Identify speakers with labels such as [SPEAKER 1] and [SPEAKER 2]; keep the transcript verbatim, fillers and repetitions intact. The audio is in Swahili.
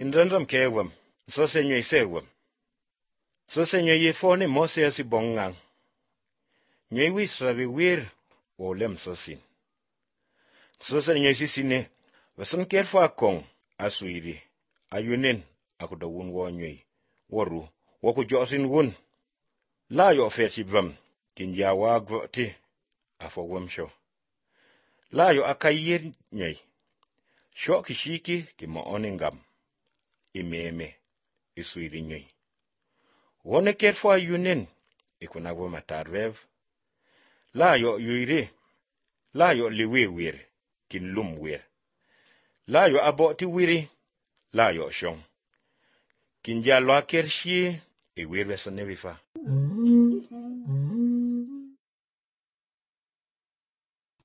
[SPEAKER 1] Kinrandram kewam, so senyo isewam. So senyo yefone mose asibongang. Nyo wisrabi wir olem sosin. So senyo isisine, wasan kerfo akong aswiri, ayunin ako dawun wonyoy, waru, waku josin wun. La yo fersibvam, kinja wagvati, afogwam sho. La yo akayir nyoy, sho kishiki ki maoningam, imeme, iswiri nyoy. Wone kerfo ayunin, ikunagwa matarvev. La yo yuire, la yo liwe wir, kin lum wir. La yo aboti wiri, la yo shong. Kin ja lo akershi, e wir vesanevifa.